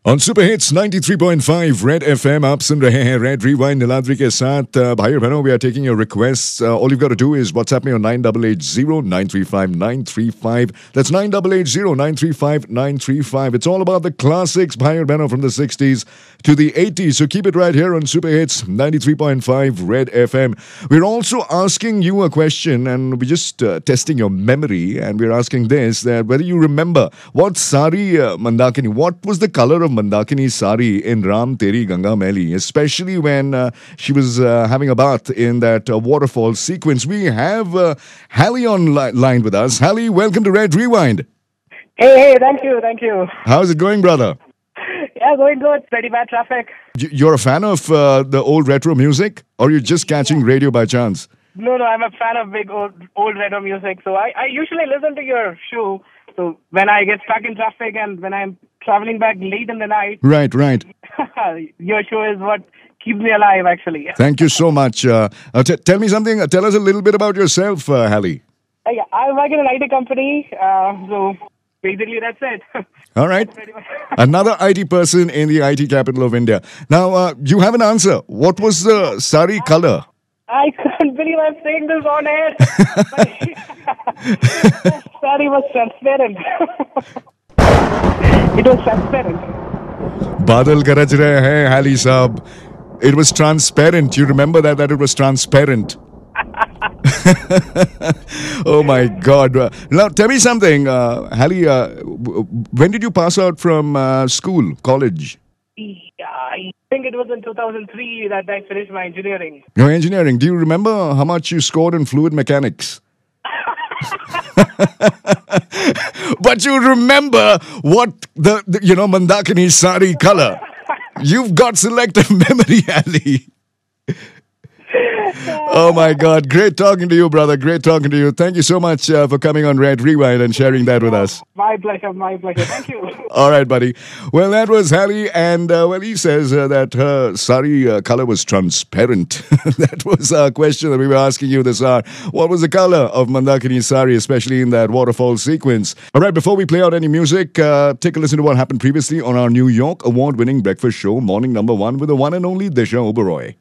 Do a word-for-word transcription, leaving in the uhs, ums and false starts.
On super hits ninety three point five red FM आप सुन रहे हैं रेड रिवाइंड नीलाद्री के साथ uh, भाई और बहनों we are taking your request all you got to do is WhatsApp me on nine eight eight zero nine three five nine three five that's nine eight eight zero nine three five nine three five it's all about the classics भाई और बहनों from the sixties to the eighties so keep it right here on Super Hits ninety three point five Red F M. We're also asking you a question and we're just uh, testing your memory and we're asking this that whether you remember what sari uh, Mandakini, what was the color of Mandakini's sari in Ram Teri Ganga Maili, especially when uh, she was uh, having a bath in that uh, waterfall sequence. We have uh, Hallie on li- line with us. Hallie, welcome to Red Rewind. Hey, hey, thank you, thank you. How's it going, brother? Yeah, going good. Pretty bad traffic. Y- You're a fan of uh, the old retro music, or you're just catching radio by chance? No, no, I'm a fan of big old, old retro music. So I, I usually listen to your show. So when I get stuck in traffic and when I'm traveling back late in the night, Right, right. your show is what keeps me alive, actually. Thank you so much. Uh, uh, t- tell me something. Uh, tell us a little bit about yourself, uh, Hallie. Uh, yeah, I work in an I T company. Uh, so basically, that's it. All right. Pretty much. Another I T person in the I T capital of India. Now, uh, you have an answer. What was the sari color? I can't believe I'm saying this on air. Sorry, was transparent. It was transparent. Badal garaj rahe hain, Hallie saab. It was transparent. You remember that, that it was transparent. Oh my God. Uh, Now, tell me something. Uh, Hallie, uh, w- w- when did you pass out from uh, school, college? Yeah, I think it was in two thousand three that I finished my engineering. Your engineering. Do you remember how much you scored in fluid mechanics? But you remember what the, the you know, Mandakini sari color. You've got selective memory, Ali. Oh my God. Great talking to you, brother. Great talking to you. Thank you so much uh, for coming on Red Rewind and sharing that with us. My pleasure, my pleasure. Thank you. All right, buddy. Well, that was Hallie, and uh, well, he says uh, that her sari uh, color was transparent. That was our question that we were asking you this hour. What was the color of Mandakini's sari, especially in that waterfall sequence? All right, before we play out any music, uh, take a listen to what happened previously on our New York award-winning breakfast show, Morning Number One, with the one and only Disha Oberoi.